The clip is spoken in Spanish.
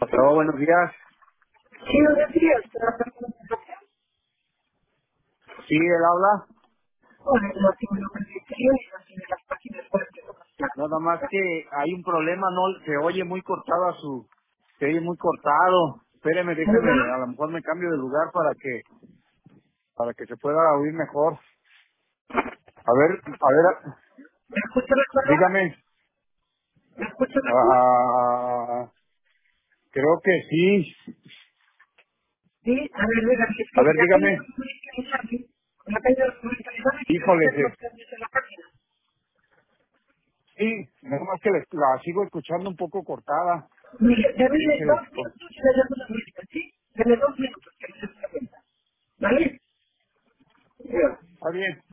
Hola, buenos días. Sí, buenos días. Sí, él habla. Hola, no tengo lo que y no las páginas web de Nada más que hay un problema, no se oye muy cortado se oye muy cortado. Espéreme, déjeme, a lo mejor me cambio de lugar para que se pueda oír mejor. A ver, ¿Me escucha mejor ahora? dígame. ¿Me escucha mejor? Ah, creo que sí. Sí, a ver, diga, si es A que ver, ya tengo dígame. los comercializados, ya tengo los comercializados y quiero Híjole, hacer los cambios en la página. sí, nada más que la sigo escuchando un poco cortada. Mire, deme Déjele, 2 minutos y le llamo la música, ¿sí? Deme 2 minutos, que no se dé cuenta. ¿Vale? Ya. está bien.